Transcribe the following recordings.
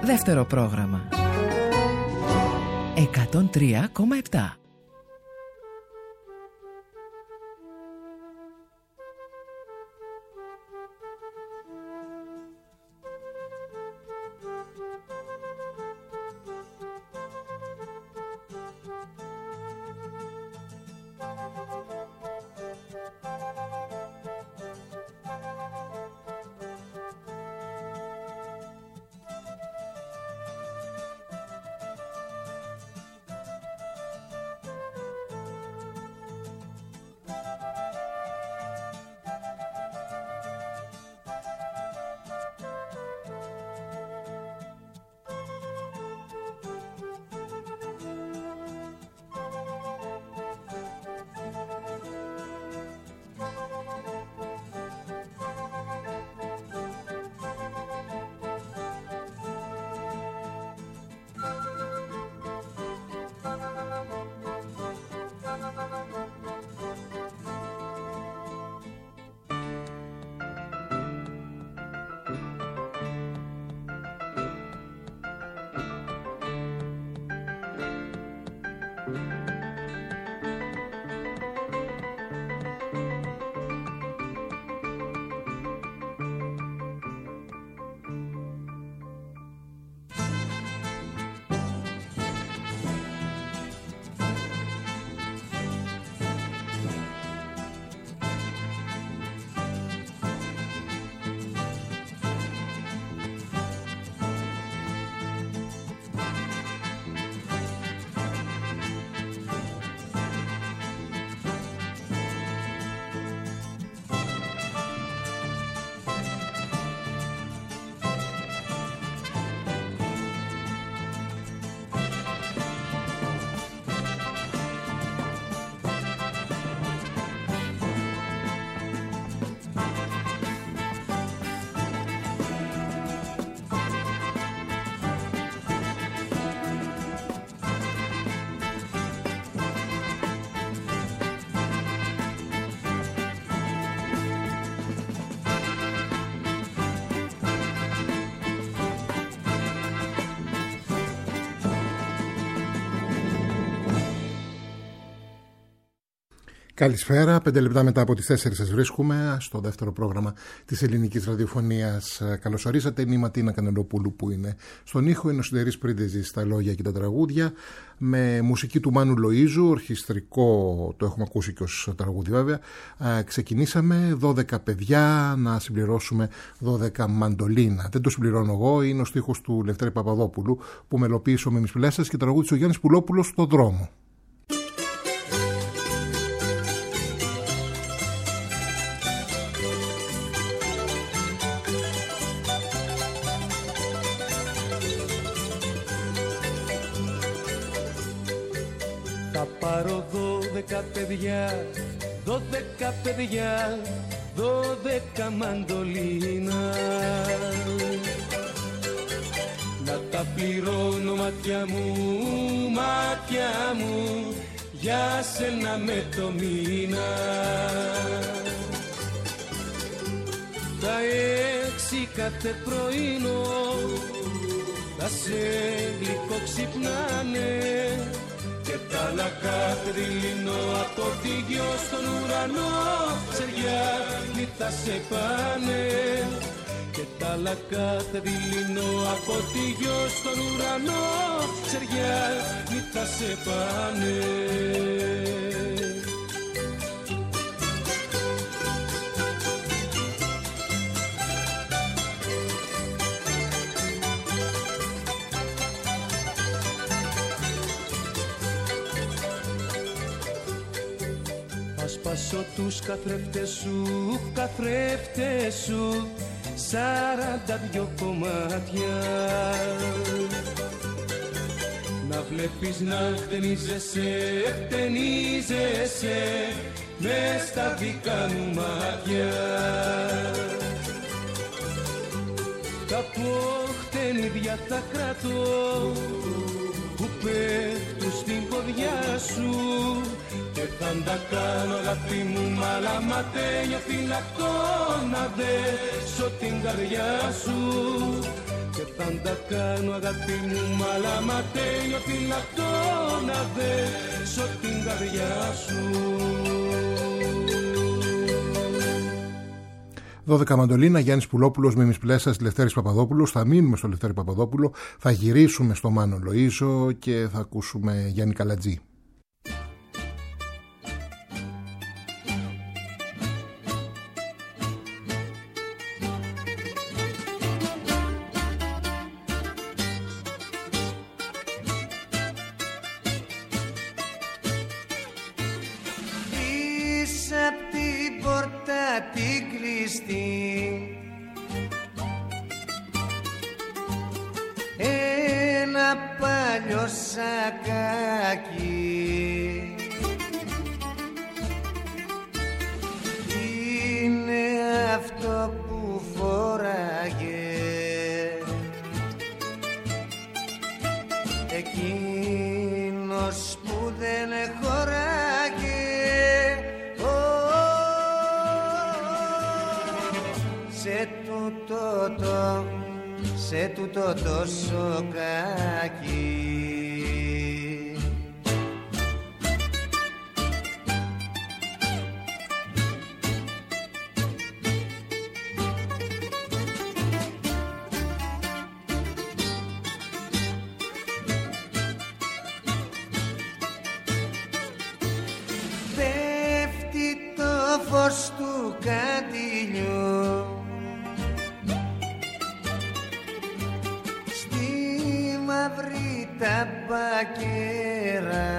Δεύτερο πρόγραμμα 103,7. Καλησπέρα, 5 λεπτά μετά από τις 4 σας βρίσκουμε στο δεύτερο πρόγραμμα της ελληνικής ραδιοφωνίας. Καλώς ορίσατε, είναι η Ματίνα Κανελοπούλου που είναι στον ήχο, είναι ο Συντερής Πρίντεζης στα λόγια και τα τραγούδια, με μουσική του Μάνου Λοΐζου, ορχιστρικό, το έχουμε ακούσει και ως τραγούδι βέβαια. Ξεκινήσαμε 12 παιδιά, να συμπληρώσουμε 12 μαντολίνα. Δεν το συμπληρώνω εγώ, είναι ο στίχος του Λευτέρη Παπαδόπουλου που μελοποίησε ο Μίμης Πλέσσας και τραγούδισε ο Γιάννης Πουλόπουλος στο δρόμο. Πάρω 12 παιδιά, 12 παιδιά, 12 μαντολίνα. Να τα πληρώνω μάτια μου, για σένα με το μήνα. Τα 6 κάθε πρωινό, τα σε γλυκό ξυπνάνε. Και τα άλλα κάθε δειλινό από τη γιο στον ουρανό, ξεριά μη θα σε πάνε. Και τα άλλα κάθε δειλινό από τη γιο στον ουρανό, ξεριά μη θα σε πάνε. Σπάσω τους καθρέφτες σου, 42 κομμάτια. Να βλέπεις να χτενίζεσαι μες στα δικά μου μάτια. Τα ποχτενίδια θα κρατώ που πέφτουν στην ποδιά σου. Και θα τα κάνω αγάπη μου μαλαματένιο φυλακτό, να δέσω την καρδιά σου. Και θα πάντα κάνω αγάπη μου, μαλαματένιο φυλακτό να δέσω την καρδιά σου. 12 μαντολίνα, Γιάννης Πουλόπουλος, Μίμης Πλέσας, Λευτέρης Παπαδόπουλος. Θα μείνουμε στο Λευτέρη Παπαδόπουλο, θα γυρίσουμε στο Μάνο Λοΐζο και θα ακούσουμε Γιάννη Καλατζή. Ένα παλιό σακάκι είναι αυτό που φοράγε εκείνος που δεν χωράγε. Σε τούτο το σοκάκι. Πέφτει το φως του καντιλιού τα μπακέρα,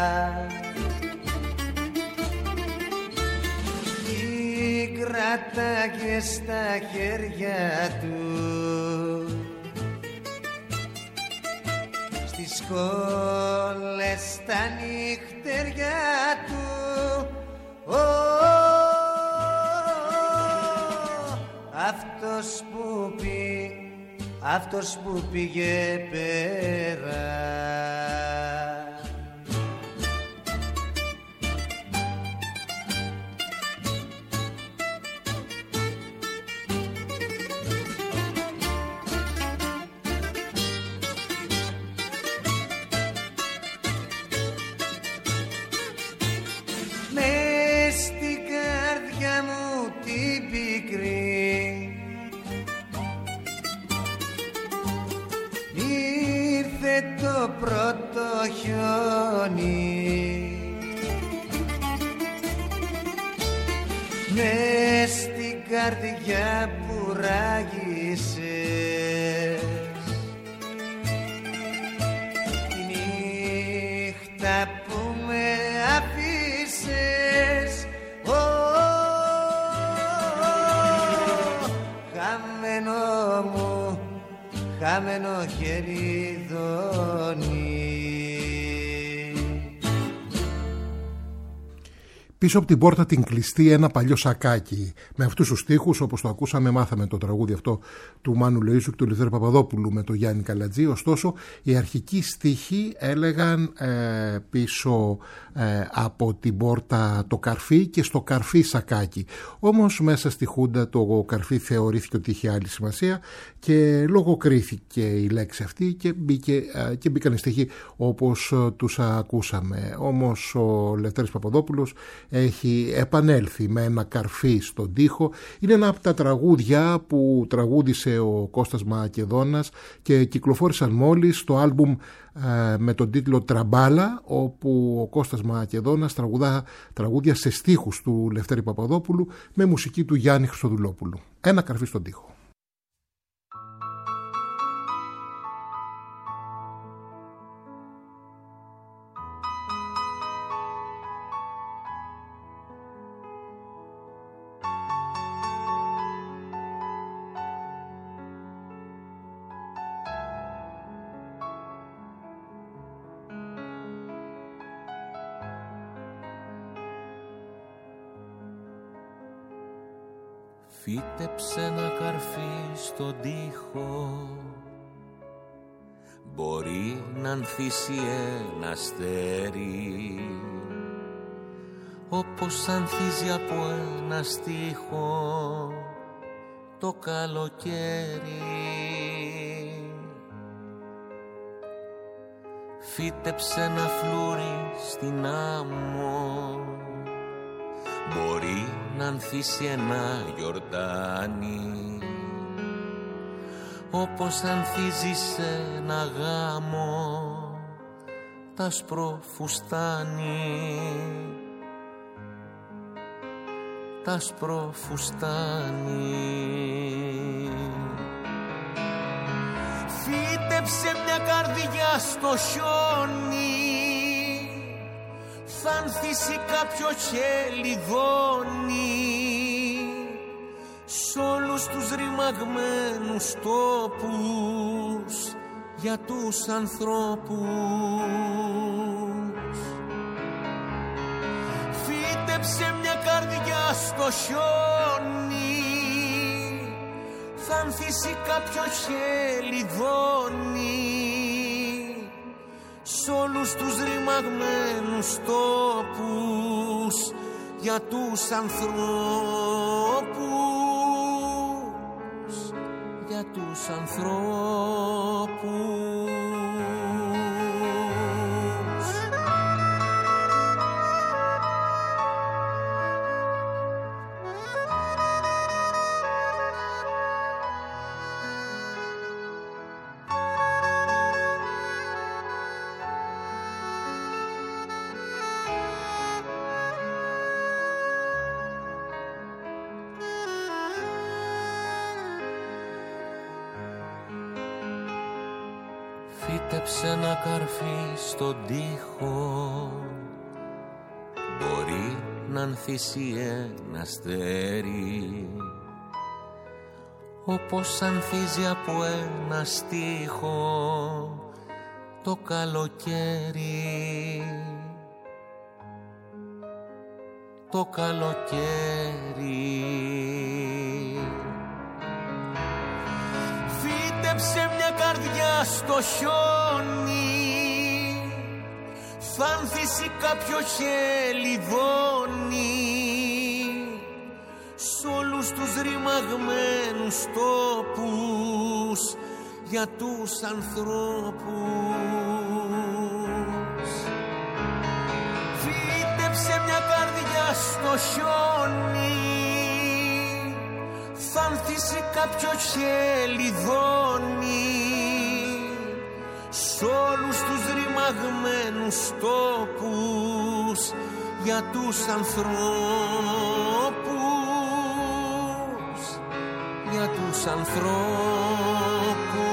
τι κρατάγε στα χέρια του, στις σκόλες τα νυχτεριά του. Αυτός που πήγε πέρα. Μες στην καρδιά μου την πικρή το πρώτο χιόνι, μες στην καρδιά που ράγισες τη νύχτα που με αφήσες. Χαμένο μου, χαμένο χεριδόνι. Πίσω από την πόρτα την κλειστή ένα παλιό σακάκι. Με αυτούς τους στίχους, όπως το ακούσαμε, μάθαμε το τραγούδι αυτό του Μάνου Λοΐζου και του Λευτέρη Παπαδόπουλου με το Γιάννη Καλατζή. Ωστόσο, οι αρχικοί στίχοι έλεγαν πίσω από την πόρτα το καρφί και στο καρφί σακάκι. Όμως μέσα στη Χούντα το καρφί θεωρήθηκε ότι είχε άλλη σημασία και λογοκρίθηκε η λέξη αυτή και μπήκαν οι στίχοι όπως τους ακούσαμε. Όμως ο Λευτέρης Παπαδόπουλος έχει επανέλθει με ένα καρφί στον τοίχο. Είναι ένα από τα τραγούδια που τραγούδισε ο Κώστας Μακεδόνας και κυκλοφόρησαν μόλις στο άλμπουμ με τον τίτλο Τραμπάλα, όπου ο Κώστας Μακεδόνας τραγουδά τραγούδια σε στίχους του Λευτέρη Παπαδόπουλου με μουσική του Γιάννη Χριστοδουλόπουλου. Ένα καρφί στον τοίχο. Φύτεψε ένα καρφί στον τοίχο, μπορεί να ανθίσει ένα αστέρι, όπως ανθίζει από ένα στίχο το καλοκαίρι. φύτεψε ένα φλούρι στην άμμο. Μπορεί να ανθίσει ένα γιορτάνι, όπως ανθίζει σε ένα γάμο τ' άσπρο φουστάνι, τ' άσπρο φουστάνι. Φύτεψε μια καρδιά στο χιόνι, θα ανθίσει κάποιο χελιδόνι σ' όλους τους ρημαγμένους τόπους για τους ανθρώπους. Φύτεψε μια καρδιά στο χιόνι, θα ανθίσει κάποιο χελιδόνι σ' όλους τους ρημαγμένους τόπους για τους ανθρώπους, για τους ανθρώπους. Φύτεψε ένα καρφί στον τοίχο, μπορεί να ανθίσει ένα αστέρι, όπως ανθίζει από ένα στίχο το καλοκαίρι, το καλοκαίρι. Φύτεψε μια καρδιά στο χιόνι, θα ανθίσει κάποιο χελιδόνι σ' όλους τους ρημαγμένους τόπους για τους ανθρώπους. Φύτεψε μια καρδιά στο χιόνι, θα ανθίσει κάποιο χελιδόνι σ' όλους τους ρημαγμένους τόπους για τους ανθρώπους, για τους ανθρώπους.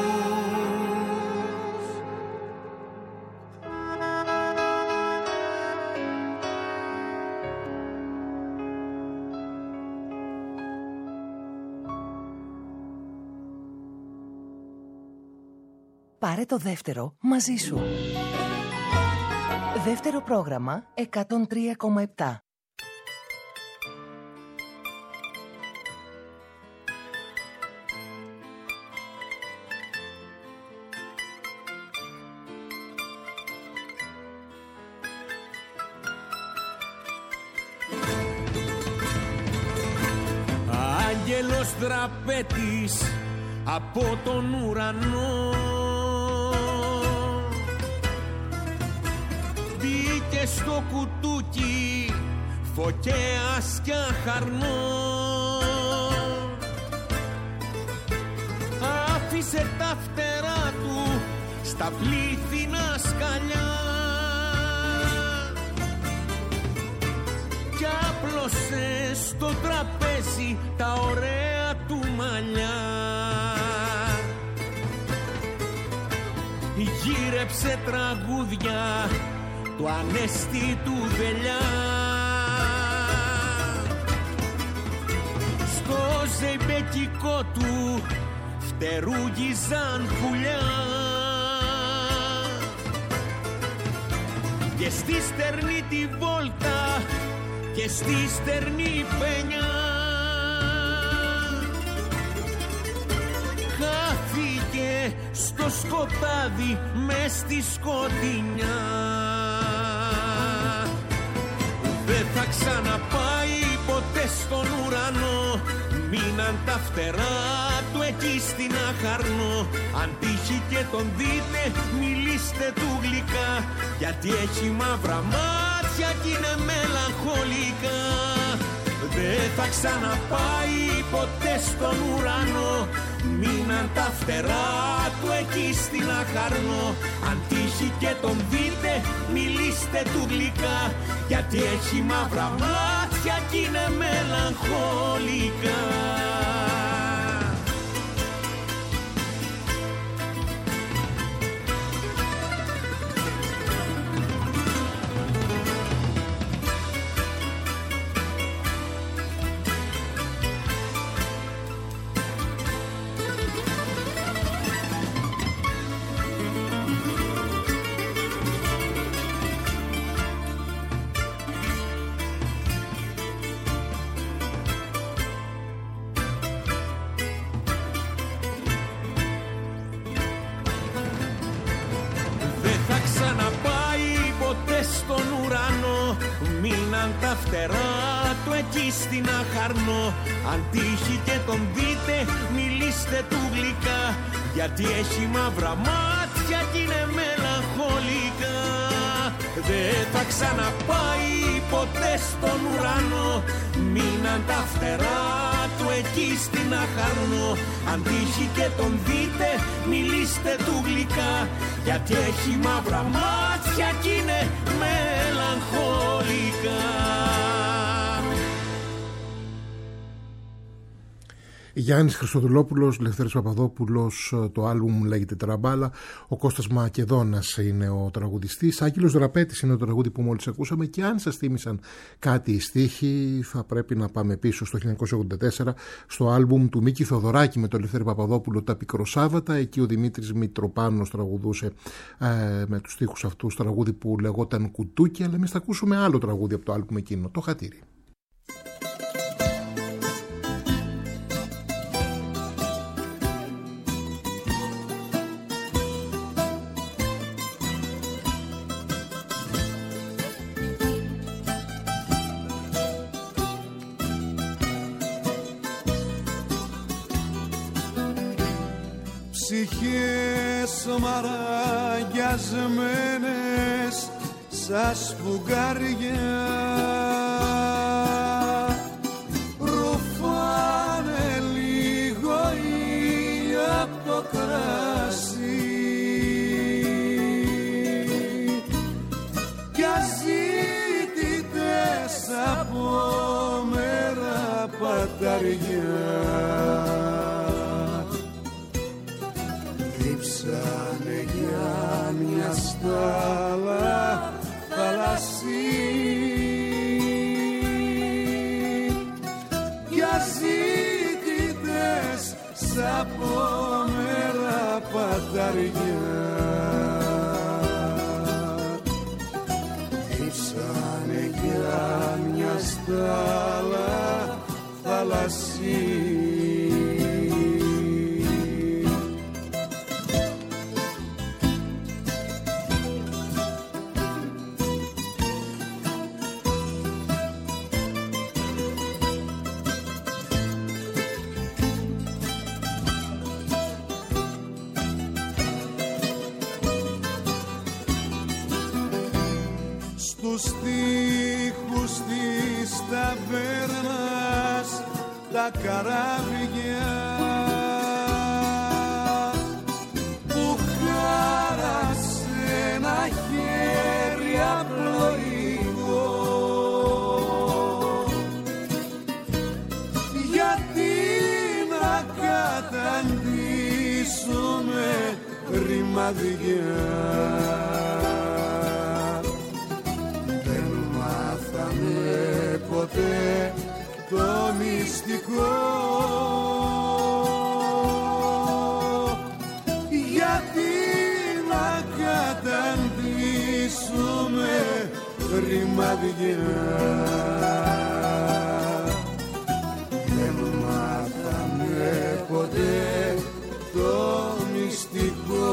Πάρε το δεύτερο μαζί σου. Δεύτερο πρόγραμμα 103,7. Άγγελος δραπέτης από τον ουρανό μπήκε στο κουτούκι φωκέας κι αχαρνό, άφησε τα φτερά του στα πλήθυνα σκαλιά κι άπλωσε στο τραπέζι τα ωραία του μαλλιά. Γύρεψε τραγούδια του ανέστη του δελιά, στο ζεϊμπεκικό του φτερούγιζαν πουλιά και στη στερνή τη βόλτα και στη στερνή πενιά χάθηκε στο σκοτάδι μες στη σκοτεινιά. Δεν θα ξαναπάει ποτέ στον ουρανό, μείναν τα φτερά του εκεί εκεί στην Αχαρνό. Αν τύχει και τον δείτε, μιλήστε του γλυκά, γιατί έχει μαύρα μάτια κι είναι μελαγχολικά. Δεν θα ξαναπάει ποτέ στον ουρανό, μείναν τα φτερά του εκεί στην Αχαρνό. Αν τύχει και τον δείτε, μιλήστε του γλυκά, γιατί έχει μαύρα μάτια κι είναι μελαγχολικά. Τα φτερά του εκεί στην Αχαρνό. Αν τύχει και τον δείτε, μιλήστε του γλυκά, γιατί έχει μαύρα μάτια κι είναι μελαγχολικά. Δεν θα ξαναπάει ποτέ στον ουρανό, μείναν τα φτερά του εκεί στην Αχαρνό. Αν τύχει και τον δείτε, μιλήστε του γλυκά, γιατί έχει μαύρα μάτια κι είναι μελαγχολικά. Γιάννης Χριστοδουλόπουλος, Λευτέρης Παπαδόπουλος, το άλμπουμ λέγεται Τραμπάλα. Ο Κώστας Μακεδόνας είναι ο τραγουδιστής. Άγγελος Δραπέτης είναι το τραγούδι που μόλις ακούσαμε. Και αν σας θύμισαν κάτι οι στίχοι, θα πρέπει να πάμε πίσω στο 1984 στο άλμπουμ του Μίκη Θοδωράκη με τον Λευτέρη Παπαδόπουλο, Τα Πικροσάββατα. Εκεί ο Δημήτρης Μητροπάνος τραγουδούσε με τους στίχους αυτούς τραγούδι που λεγόταν Κουτούκι. Αλλά εμείς θα ακούσουμε άλλο τραγούδι από το άλμπουμ εκείνο, Το Χατήρι. Ψυχές μαραγιασμένες σαν σφουγγάρια ρουφάνε λίγο ή απ' το κράσι κι αζήτητες από μέρα παταριά. Δίψανε για μια στάλα θαλασσί κι αζήτητες σαν πόμερα παταριά. Δίψανε για μια στάλα θαλασσί. Στους τοίχους της ταβέρνας τα καράβια που χάρασε ένα χέρι απλοϊκό, γιατί να καταντήσουμε ρημαδιά. Ποτέ το μυστικό, γιατί να καταντήσουμε ρημαδιά. Δεν μάθαμε ποτέ το μυστικό.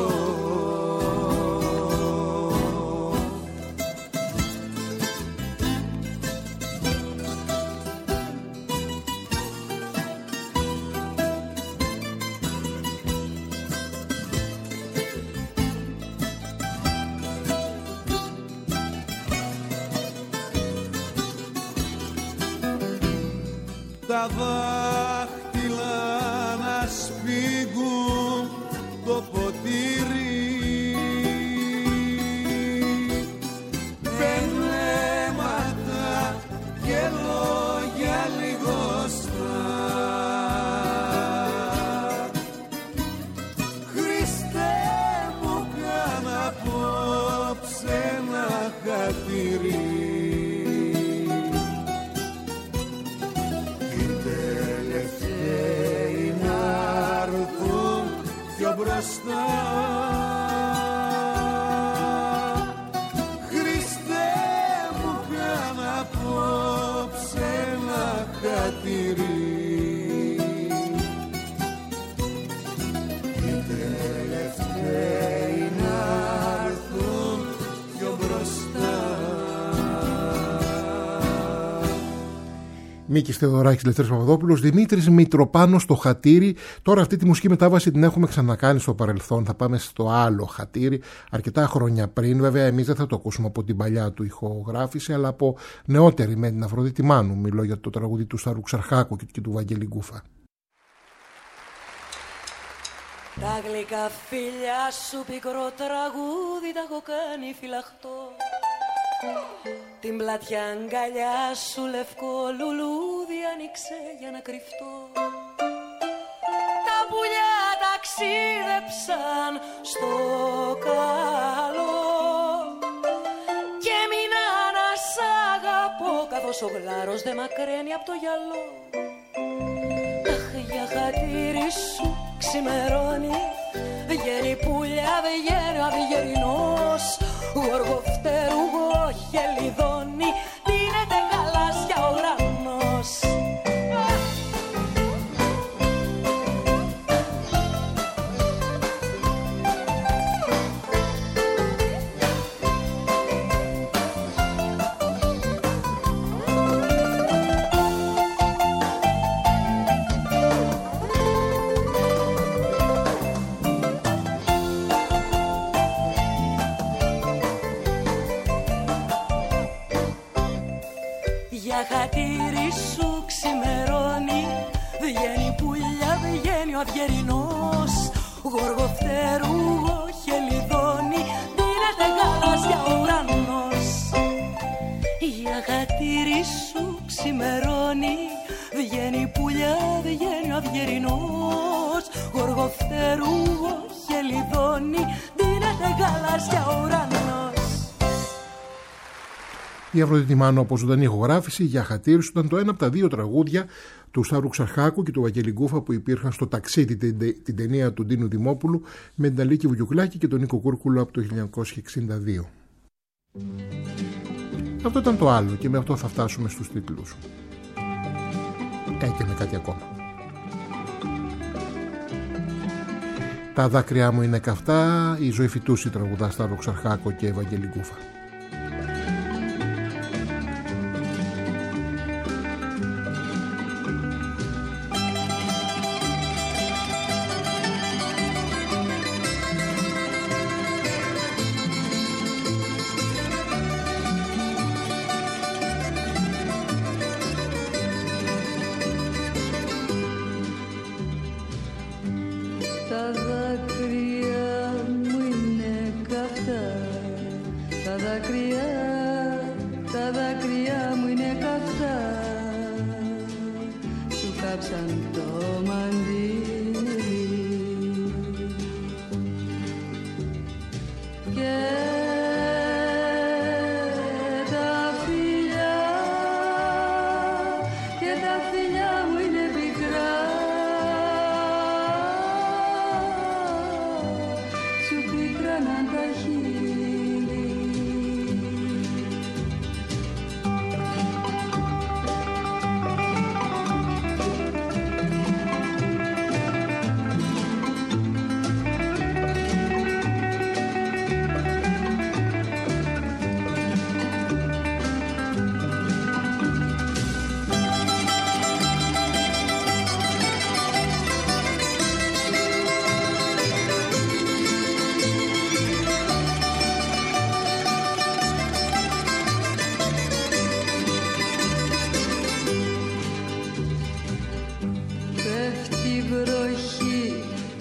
δάχτυλα να σφίγγουν το ποτήρι, πενέματα και λόγια λιγοστά. Χριστέ μου κάν' απόψε ένα χατήρι, μπροστά. Χριστέ μου κάν' απόψε ένα χατήρι, οι τελευταίοι να έρθουν πιο μπροστά. Μίκης Θεοδωράκης, Λευτέρης Παπαδόπουλος, Δημήτρης Μητροπάνος στο Χατήρι. Τώρα αυτή τη μουσική μετάβαση την έχουμε ξανακάνει στο παρελθόν. Θα πάμε στο άλλο Χατήρι αρκετά χρόνια πριν. Βέβαια, εμείς δεν θα το ακούσουμε από την παλιά του ηχογράφηση, αλλά από νεότερη, με την Αφροδίτη Μάνου. Μιλώ για το τραγούδι του Σταύρου Ξαρχάκου και του Βαγγέλη Γκούφα. Τα γλυκά φίλια σου πικρό τραγούδι τα έχω κάνει φυλαχτό. Την πλατιά αγκαλιά σου λευκό λουλούδι άνοιξε για να κρυφτώ. Τα πουλιά ταξίδεψαν στο καλό και μείνα να σ' αγαπώ, καθώς ο γλάρος δε μακραίνει απ' το γυαλό. Αχ, για χατήρι σου ξημερώνει, βγαίνει πουλιά, βγαίνει ο αυγερινός, γοργοφτερούγο χελιδόνι, δίνεται γαλάζια ο ουρανός. Χατήρι σου ξημερώνει, βγαίνει πουλιά, βγαίνει ο αυγερινός, γοργοφτερούγο χελιδόνι, δίνεται γαλάζια ο ουρανός. Για χατήρι σου ξημερώνει, βγαίνει πουλιά, βγαίνει ο αυγερινός, γοργοφτερούγο χελιδόνι, δίνεται γαλάζια ο ουρανός. Η Αφροδίτη Μάνου από ζωντανή ηχογράφηση για Χατήρι σου ήταν το ένα από τα δύο τραγούδια του Σταύρου Ξαρχάκου και του Βαγγέλη Γκούφα που υπήρχαν στο Ταξίδι, την ταινία του Ντίνου Δημόπουλου, με την Αλίκη Βουγιουκλάκη και τον Νίκο Κούρκουλο από το 1962. Αυτό ήταν το άλλο και με αυτό θα φτάσουμε στους τίτλους. Και με κάτι ακόμα. Τα δάκρυά μου είναι καυτά, η ζωή φυτούση τραγουδά Σταύρο Ξαρχάκο και Βαγγέλη Γκούφα. Τα δάκρυα μου είναι καυτά, τα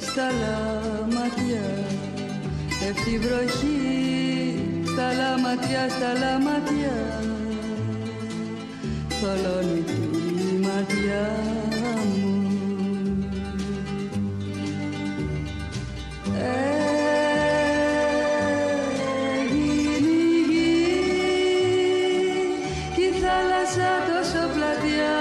στα λαματιά, πέφτει βροχή στα λαματιά, στα λαματιά, θολώνει τη ματιά μου. Έγινε η γη κι η θάλασσα τόσο πλατιά,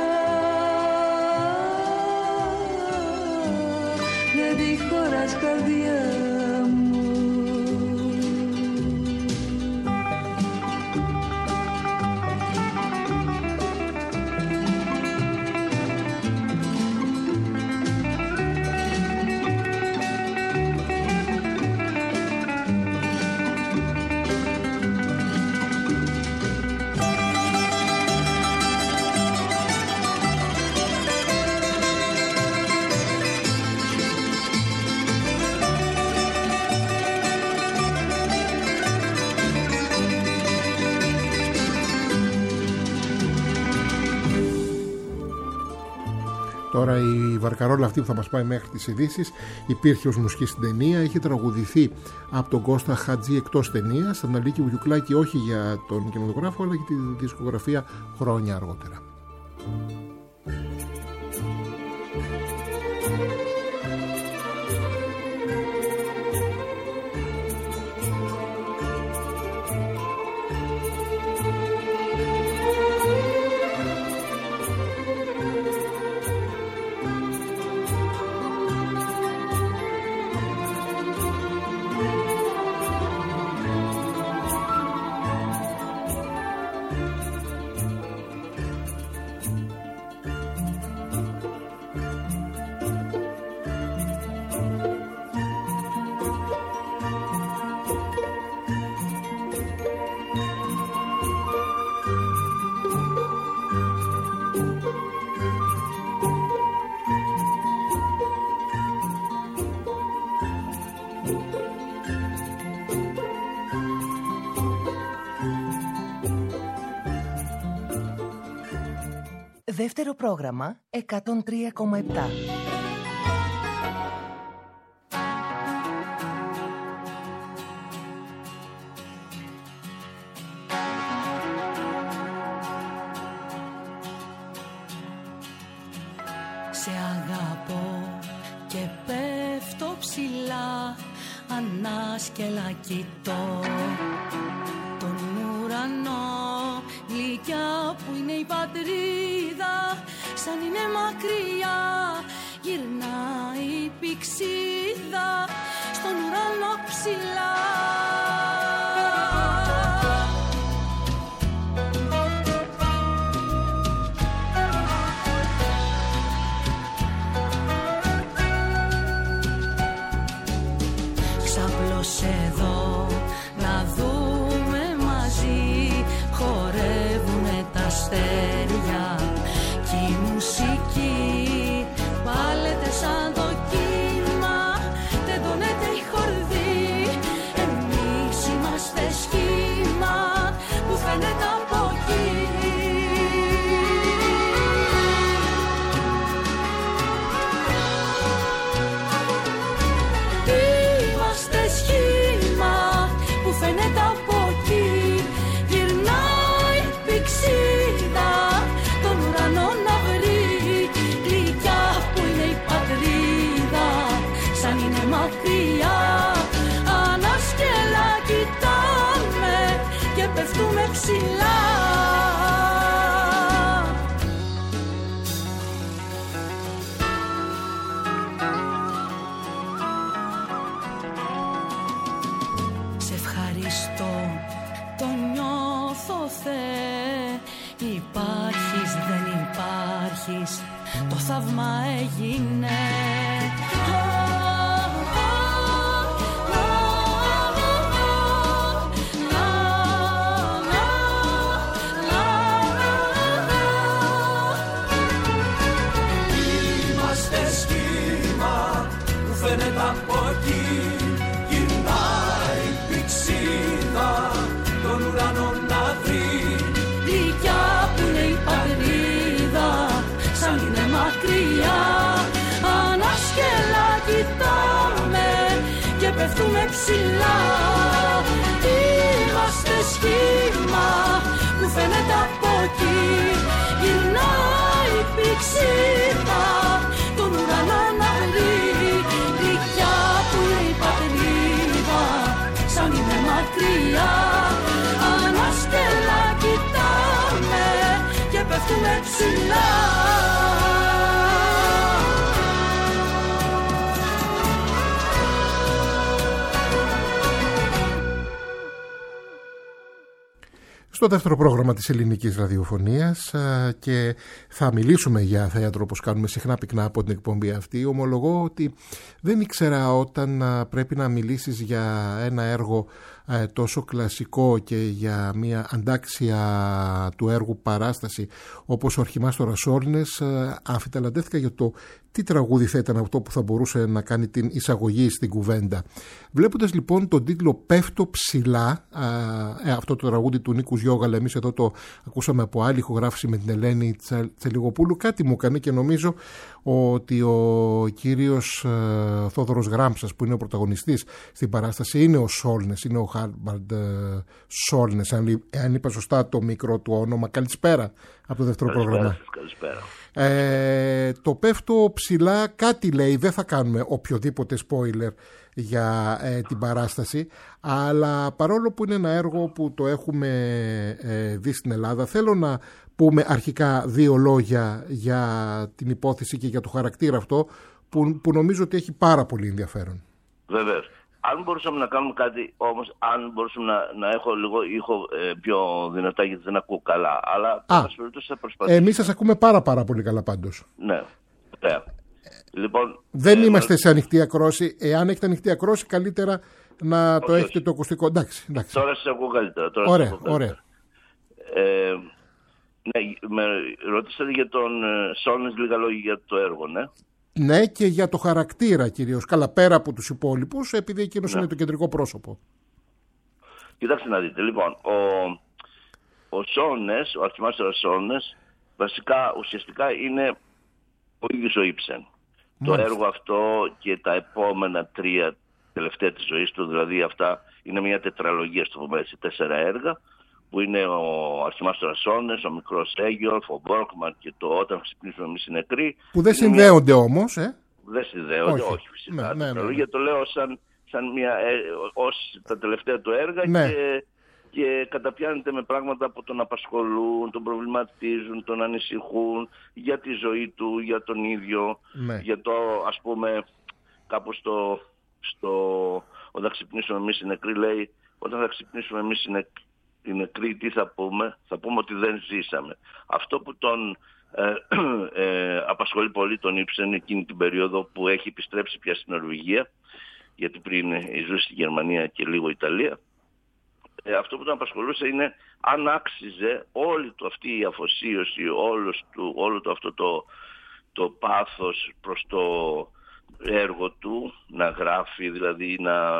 δεν τη χωράς καρδιά μου. Τώρα η βαρκαρόλα αυτή που θα μας πάει μέχρι τις ειδήσεις υπήρχε ως μουσική στην ταινία, είχε τραγουδηθεί από τον Κώστα Χατζή εκτός ταινίας, τον Αλίκη Βουγιουκλάκη όχι για τον κινηματογράφο αλλά και τη δισκογραφία χρόνια αργότερα. Δεύτερο πρόγραμμα 103,7. Σε αγαπώ και πέφτω ψηλά, ανάσκελα κοιτώ τον ουρανό, γλυκιά που είναι η πατρίδα, σαν είναι μακριά γυρνάει η πηξίδα στον ουρανό ψηλά. Ξάπλωσε εδώ να δούμε μαζί, χορεύουνε τα αστέρια κι η μουσική πάλεται σαν το κύμα, τεντώνεται η χορδή. Εμείς είμαστε σχήμα που φαίνεται από εκεί. Είμαστε σχήμα που φαίνεται από εκεί. Γυρνάει πηξίδα τον ουρανό να βρει, γλυκιά που είναι η πατρίδα, σαν είναι μακριά. Ανάσκελα κοιτάμε και πέφτουμε ψηλά. Σε ευχαριστώ, το νιώθω Θεέ. Υπάρχεις, δεν υπάρχεις, το θαύμα έγινε. Είμαστε σχήμα που φαίνεται από εκεί. Γυρνάει πηξίδα τον ουρανό να βρει, Γλυκιά που είναι η πατρίδα, σαν είναι μακριά. πέφτουμε ψηλά. Είμαστε σχήμα που φαίνεται από εκεί. Γυρνάει πηξίδα τον ουρανό να βρει. Γλυκιά που είναι η πατρίδα, σαν είναι μακριά. Ανάσκελα κοιτάμε και πέφτουμε ψηλά. Στο δεύτερο πρόγραμμα της ελληνικής ραδιοφωνίας και θα μιλήσουμε για θέατρο όπως κάνουμε συχνά πυκνά από την εκπομπή αυτή. Ομολογώ ότι δεν ήξερα όταν πρέπει να μιλήσεις για ένα έργο τόσο κλασικό και για μια αντάξια του έργου παράσταση όπως ο Αρχιμάστορας Όλνες, αμφιταλαντεύτηκα για το τι τραγούδι θα ήταν αυτό που θα μπορούσε να κάνει την εισαγωγή στην κουβέντα. Βλέποντας λοιπόν τον τίτλο «Πέφτω ψηλά», αυτό το τραγούδι του Νίκου Γιώγαλα, εμείς εδώ το ακούσαμε από άλλη ηχογράφηση με την Ελένη Τσελιγοπούλου, κάτι μου έκανε και νομίζω ότι ο κύριος Θόδωρος Γράμψας, που είναι ο πρωταγωνιστής στην παράσταση, είναι ο Σόλνες, είναι ο Χάρμπαρντ Σόλνες, αν είπα σωστά το μικρό του όνομα. Καλησπέρα από το δεύτερο πρόγραμμα. Καλησπέρα. Το «Πέφτω ψηλά» κάτι λέει, δεν θα κάνουμε οποιοδήποτε spoiler για την παράσταση, αλλά παρόλο που είναι ένα έργο που το έχουμε δει στην Ελλάδα, θέλω να πούμε αρχικά δύο λόγια για την υπόθεση και για το χαρακτήρα αυτό που νομίζω ότι έχει πάρα πολύ ενδιαφέρον. Βεβαίως. Αν μπορούσαμε να κάνουμε κάτι όμως, αν μπορούσαμε να έχω λίγο ήχο πιο δυνατά, γιατί δεν ακούω καλά, αλλά θα προσπαθήσω. Εμείς σας ακούμε πάρα πολύ καλά πάντως. Ναι, ωραία. Λοιπόν, δεν είμαστε σε ανοιχτή ακρόση. Εάν έχετε ανοιχτή ακρόση, καλύτερα να το έχετε το ακουστικό. Εντάξει. Τώρα σας ακούω καλύτερα. Ωραία. Ναι, με ρωτήσατε για τον Σόλνες λίγα λόγια για το έργο, ναι. Ναι, και για το χαρακτήρα κυρίως. Καλά, πέρα από τους υπόλοιπους, επειδή εκείνος είναι το κεντρικό πρόσωπο. Κοιτάξτε να δείτε. Λοιπόν, ο Σόλνες, ο Αρχιμάστορας Σόλνες, ουσιαστικά είναι ο ίδιος ο Ήψεν. Το έργο αυτό και τα επόμενα τρία τελευταία της ζωής του, δηλαδή αυτά είναι μια τετραλογία, στο πούμε έτσι, 4 έργα, που είναι ο Αρχιμάστορας Σόλνες, ο Μικρός Έγιολφ, ο Μπόρκμαν και το Όταν ξυπνήσουμε εμείς οι νεκροί. Που δεν συνδέονται όμως, Δεν συνδέονται, όχι φυσικά. Ναι. Το λέω σαν μια, ως τα τελευταία του έργα και καταπιάνεται με πράγματα που τον απασχολούν, τον προβληματίζουν, τον ανησυχούν για τη ζωή του, για τον ίδιο, για το, ας πούμε, κάπου όταν ξυπνήσουμε εμείς οι νεκροί, λέει, όταν θα ξυπνήσουμε εμείς οι νεκροί, τι θα πούμε? Θα πούμε ότι δεν ζήσαμε. Αυτό που τον απασχολεί πολύ τον Ήψεν εκείνη την περίοδο που έχει επιστρέψει πια στην Νορβηγία, γιατί πριν ζούσε στη Γερμανία και λίγο Ιταλία, αυτό που τον απασχολούσε είναι αν άξιζε όλη του αυτή η αφοσίωση, όλο το αυτό το πάθος προς το έργο του, να γράφει, δηλαδή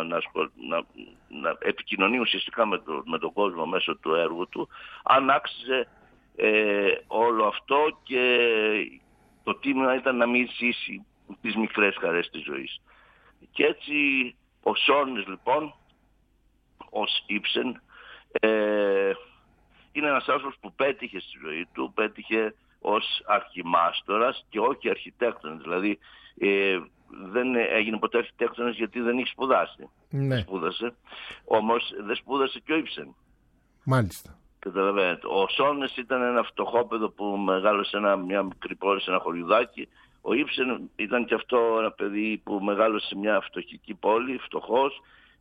να επικοινωνεί ουσιαστικά με τον κόσμο μέσω του έργου του, αν άξιζε όλο αυτό και το τίμημα ήταν να μην ζήσει τις μικρές χαρές της ζωής. Και έτσι ο Σόλνες λοιπόν, ως Ήψεν, είναι ένας άνθρωπος που πέτυχε στη ζωή του, πέτυχε ως αρχιμάστορας και όχι αρχιτέκτονας. Δηλαδή δεν έγινε ποτέ αρχιτέκτονας γιατί δεν έχει σπουδάσει. Ναι. Σπούδασε, όμως δεν σπούδασε και ο Ήψεν. Μάλιστα. Καταλαβαίνετε. Ο Σόλνες ήταν ένα φτωχόπεδο που μεγάλωσε μια μικρή πόλη, σε ένα χωριουδάκι. Ο Ήψεν ήταν και αυτό ένα παιδί που μεγάλωσε σε μια φτωχική πόλη, φτωχός.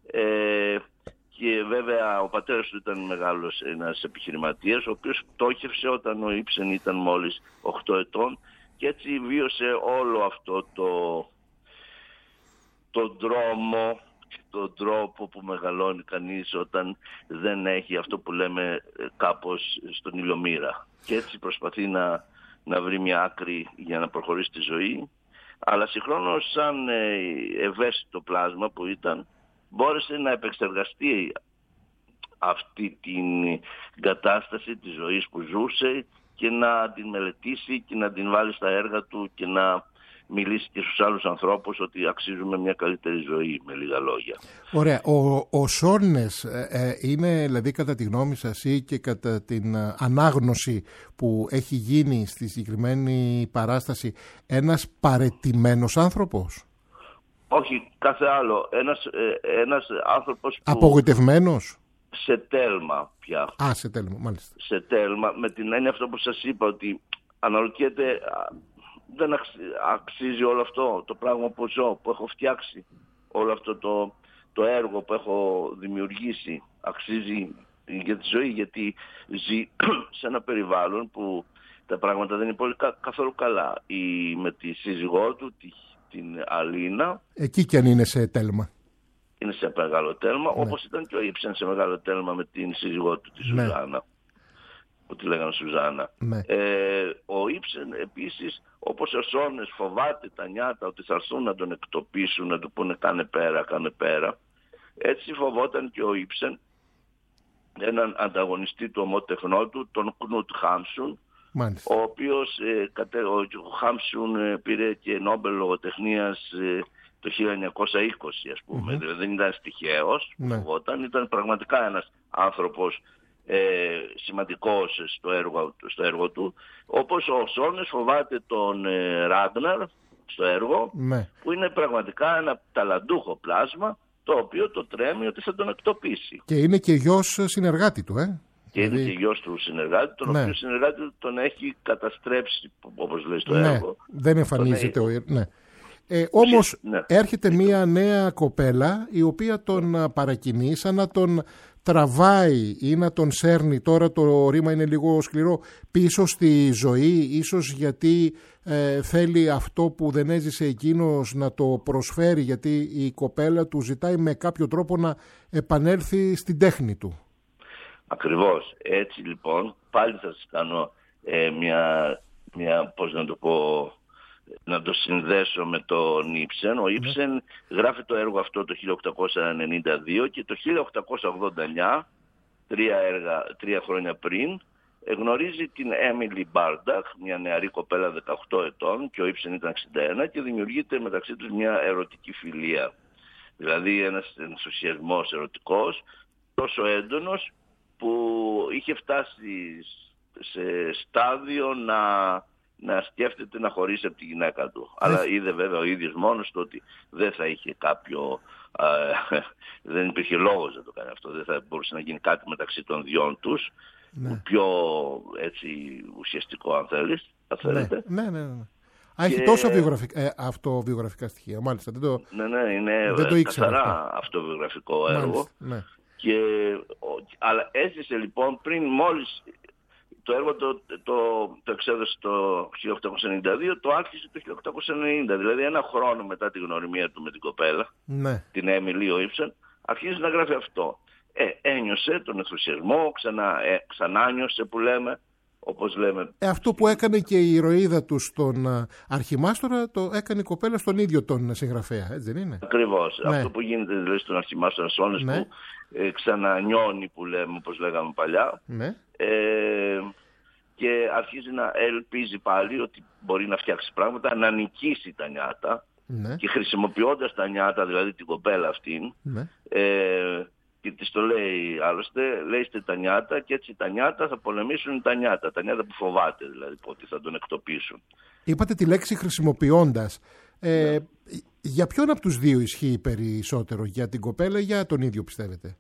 Και βέβαια ο πατέρας του ήταν μεγάλος ένας επιχειρηματίας, ο οποίος πτώχευσε όταν ο Ήψεν ήταν μόλις 8 ετών και έτσι βίωσε όλο αυτό τον δρόμο, τον τρόπο που μεγαλώνει κανείς όταν δεν έχει αυτό που λέμε κάπως στον ηλιομήρα. Και έτσι προσπαθεί να βρει μια άκρη για να προχωρήσει τη ζωή, αλλά συγχρόνως σαν ευαίσθητο πλάσμα που ήταν, μπόρεσε να επεξεργαστεί αυτή την κατάσταση της ζωής που ζούσε και να την μελετήσει και να την βάλει στα έργα του και μιλήσει και στους άλλους ανθρώπους ότι αξίζουμε μια καλύτερη ζωή, με λίγα λόγια. Ωραία. Ο Σόρνες είναι, δηλαδή, κατά τη γνώμη σας ή και κατά την ανάγνωση που έχει γίνει στη συγκεκριμένη παράσταση, ένας παραιτημένος άνθρωπος? Όχι, κάθε άλλο. Ένας άνθρωπος που... Απογοητευμένος? Σε τέλμα πια. Σε τέλμα, μάλιστα. Σε τέλμα, με την έννοια αυτό που σας είπα, ότι αναρωτιέται, δεν αξίζει όλο αυτό το πράγμα που ζω, που έχω φτιάξει, όλο αυτό το έργο που έχω δημιουργήσει, αξίζει για τη ζωή, γιατί ζει σε ένα περιβάλλον που τα πράγματα δεν είναι πολύ καθόλου καλά. Με τη σύζυγό του, την Αλίνα. Εκεί κι αν είναι σε τέλμα. Είναι σε μεγάλο τέλμα, όπως ήταν και ο Ήψεν σε μεγάλο τέλμα με την σύζυγό του, τη Σουζάνα, που τη λέγανε Σουζάνα. Ο Ήψεν επίσης, όπως ο Σόρνες, φοβάται τα νιάτα ότι θα έρθουν να τον εκτοπίσουν, να του πούνε κάνε πέρα. Έτσι φοβόταν και ο Ήψεν έναν ανταγωνιστή του ομότεχνό του, τον Κνούτ Χάμσουν, ο οποίος ο Χάμσουν πήρε και Νόμπελ λογοτεχνίας το 1920, ας πούμε. Δηλαδή δεν ήταν στοιχαίος, ήταν πραγματικά ένας άνθρωπος σημαντικός στο έργο του, όπως ο Σόρνες φοβάται τον Ράγναρ στο έργο, που είναι πραγματικά ένα ταλαντούχο πλάσμα, το οποίο το τρέμει ότι θα τον εκτοπίσει. Και είναι και γιος συνεργάτη του, Και είναι και γιος του συνεργάτη, τον οποίο συνεργάτη τον έχει καταστρέψει, όπως λέει στο έργο. Δεν εμφανίζεται όμως έρχεται μία νέα κοπέλα η οποία τον παρακινεί, σαν να τον τραβάει ή να τον σέρνει, τώρα το ρήμα είναι λίγο σκληρό, πίσω στη ζωή, ίσως γιατί θέλει αυτό που δεν έζησε εκείνος να το προσφέρει, γιατί η κοπέλα του ζητάει με κάποιο τρόπο να επανέλθει στην τέχνη του. Ακριβώς. Έτσι λοιπόν, πάλι θα σας κάνω μια πώς να το πω, να το συνδέσω με τον Ήψεν. Ο Ήψεν γράφει το έργο αυτό το 1892 και το 1889, 3 χρόνια πριν, γνωρίζει την Έμιλι Μπάρνταχ, μια νεαρή κοπέλα 18 ετών, και ο Ήψεν ήταν 61, και δημιουργείται μεταξύ τους μια ερωτική φιλία. Δηλαδή ένας ενθουσιασμός ερωτικός, τόσο έντονος που είχε φτάσει σε στάδιο να σκέφτεται να χωρίσει από τη γυναίκα του. Αλλά είδε βέβαια ο ίδιος μόνος του ότι δεν θα είχε δεν υπήρχε λόγος να το κάνει αυτό. Δεν θα μπορούσε να γίνει κάτι μεταξύ των δυο τους, πιο έτσι ουσιαστικό αν θέλετε. Έχει τόσα αυτοβιογραφικά στοιχεία, μάλιστα. Είναι καθαρά αυτοβιογραφικό έργο. Αλλά έζησε λοιπόν πριν, μόλις το έργο το εξέδωσε το 1892, το άρχισε το 1890, δηλαδή ένα χρόνο μετά τη γνωριμία του με την κοπέλα, την Έμιλι ο Ήψεν, αρχίζει να γράφει αυτό. Ένιωσε τον ενθουσιασμό, ξανάνιωσε που λέμε, όπως λέμε. Αυτό που έκανε και η ηρωίδα του στον Αρχιμάστορα, το έκανε η κοπέλα στον ίδιο τον συγγραφέα, έτσι δεν είναι? Ακριβώς. Αυτό που γίνεται δηλαδή στον Αρχιμάστορα Σόνες, που ξανανιώνει, που λέμε, όπως λέγαμε παλιά, και αρχίζει να ελπίζει πάλι ότι μπορεί να φτιάξει πράγματα, να νικήσει τα νιάτα, και χρησιμοποιώντας τα νιάτα, δηλαδή την κοπέλα αυτήν, και της το λέει άλλωστε, λέει τα νιάτα, και έτσι τα νιάτα θα πολεμήσουν τα νιάτα που φοβάται, δηλαδή ότι θα τον εκτοπίσουν. Είπατε τη λέξη χρησιμοποιώντας. Για ποιον από τους δύο ισχύει περισσότερο, για την κοπέλα ή για τον ίδιο, πιστεύετε?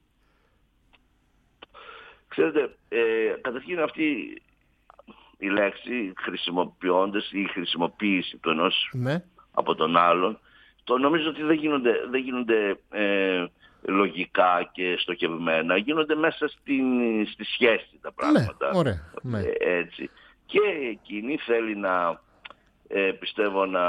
Ξέρετε, καταρχήν αυτή η λέξη χρησιμοποιώντας ή η χρησιμοποίηση του ενός από τον άλλον, το νομίζω ότι δεν γίνονται λογικά και στοχευμένα, γίνονται μέσα στη σχέση τα πράγματα. Έτσι. Και εκείνη θέλει να πιστεύω να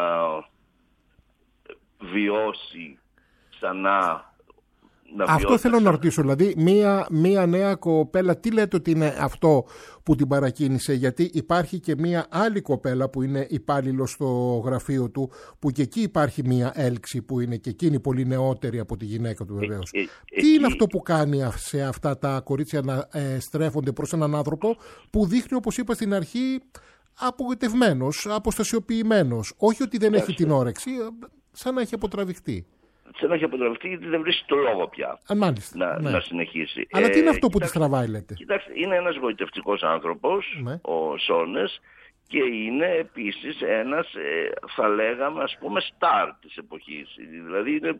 βιώσει ξανά. Αυτό θέλω να ρωτήσω, δηλαδή μία νέα κοπέλα, τι λέτε ότι είναι αυτό που την παρακίνησε? Γιατί υπάρχει και μία άλλη κοπέλα που είναι υπάλληλο στο γραφείο του, που και εκεί υπάρχει μία έλξη που είναι και εκείνη πολύ νεότερη από τη γυναίκα του βεβαίως. Τι είναι αυτό που κάνει σε αυτά τα κορίτσια να στρέφονται προς έναν άνθρωπο που δείχνει, όπως είπα στην αρχή, απογοητευμένος, αποστασιοποιημένος. Όχι ότι δεν έχει την όρεξη, σαν να έχει αποτραβηχτεί. Σαν να έχει αποτραβηχτεί γιατί δεν βρίσκει το λόγο πια να συνεχίσει. Αλλά τι είναι αυτό που τη τραβάει, λέτε? Κοιτάξτε, είναι ένας γοητευτικός άνθρωπος, ο Σόνες, και είναι επίσης ένας, θα λέγαμε, ας πούμε, στάρ της εποχής. Δηλαδή είναι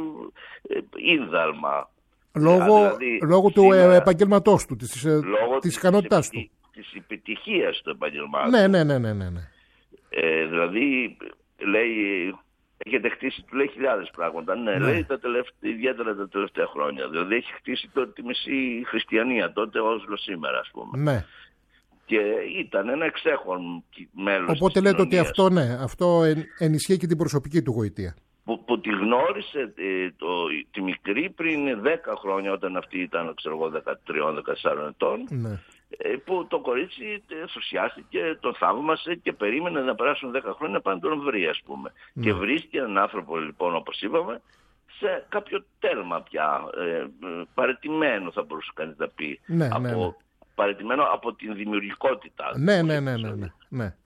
ίνδαλμα. Λόγω του επαγγελματός του, της ικανότητάς του. Της επιτυχίας του επαγγελμάτου. Ναι. Δηλαδή, λέει, έχετε χτίσει, του λέει χιλιάδες πράγματα. Ναι, λέει ιδιαίτερα τα τελευταία χρόνια. Δηλαδή έχει χτίσει τη μισή χριστιανία τότε, Όσλο σήμερα, ας πούμε. Ναι. Και ήταν ένα εξέχον μέλος. Οπότε λέτε ότι αυτό ενισχύει και την προσωπική του γοητεία. Που τη γνώρισε τη μικρή πριν 10 χρόνια, όταν αυτή ήταν, ξέρω εγώ, 13-14 ετών. Ναι. Που το κορίτσι ενθουσιάστηκε, τον θαύμασε και περίμενε να περάσουν 10 χρόνια να τον βρει, ας πούμε. Ναι. Και βρίσκει έναν άνθρωπο, λοιπόν, όπως είπαμε, σε κάποιο τέρμα πια, παραιτημένο θα μπορούσε κανείς να πει. Ναι. Παραιτημένο από την δημιουργικότητα. Ναι.